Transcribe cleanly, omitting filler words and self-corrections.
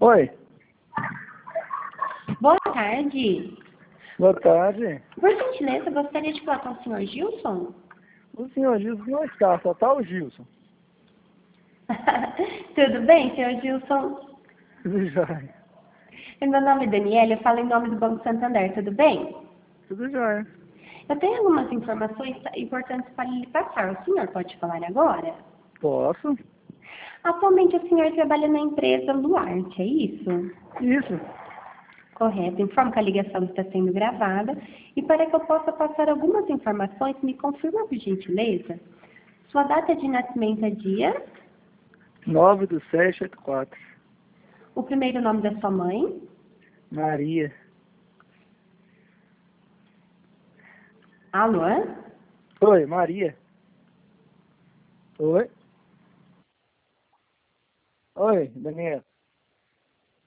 Oi, Boa tarde. boa tarde. Por gentileza, gostaria de falar com o senhor Gilson? O senhor Gilson não está, só está o Gilson. Tudo bem, senhor Gilson? Tudo jóia. Meu nome é Daniela, eu falo em nome do Banco Santander, tudo bem? Tudo jóia. Eu tenho algumas informações importantes para lhe passar. O senhor pode falar agora? Posso? Atualmente o senhor trabalha na empresa Luarte, é isso? Isso. Correto. Informo que a ligação está sendo gravada e para que eu possa passar algumas informações, me confirma por gentileza. Sua data de nascimento é dia? 9/7/84. O primeiro nome da sua mãe? Maria. Alô? Oi, Maria. Oi. Oi, Daniela.